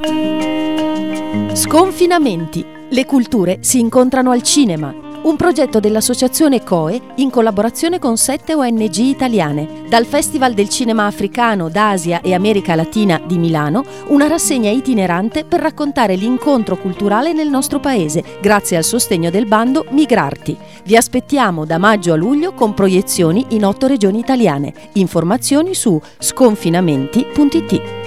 Sconfinamenti. Le culture si incontrano al cinema. Un progetto dell'associazione COE in collaborazione con 7 ONG italiane. Dal Festival del Cinema Africano d'Asia e America Latina di Milano, una rassegna itinerante per raccontare l'incontro culturale nel nostro paese, grazie al sostegno del bando Migrarti. Vi aspettiamo da maggio a luglio con proiezioni in 8 regioni italiane. Informazioni su sconfinamenti.it.